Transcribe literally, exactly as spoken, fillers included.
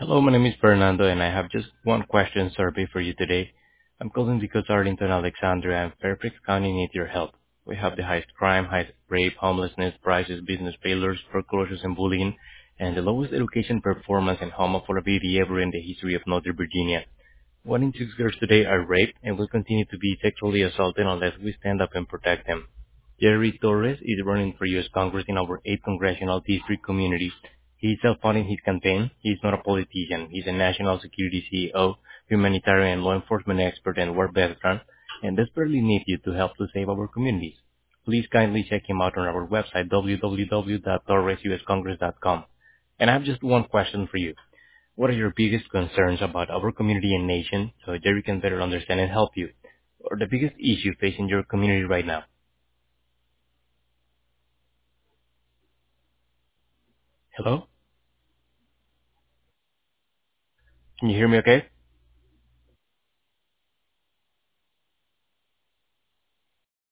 Hello, my name is Fernando, and I have just one question survey for you today. I'm calling because Arlington, Alexandria, and Fairfax County need your help. We have the highest crime, highest rape, homelessness, prices, business failures, foreclosures, and bullying, and the lowest education performance and home affordability ever in the history of Northern Virginia. One in six girls today are raped and will continue to be sexually assaulted unless we stand up and protect them. Jerry Torres is running for U S. Congress in our eighth congressional district community. He is self-funding his campaign. He is not a politician. He's a national security C E O, humanitarian law enforcement expert, and war veteran, and desperately needs you to help to save our communities. Please kindly check him out on our website, w w w dot torres u s congress dot com. And I have just one question for you. What are your biggest concerns about our community and nation so Jerry can better understand and help you? Or the biggest issue facing your community right now? Hello? Can you hear me okay?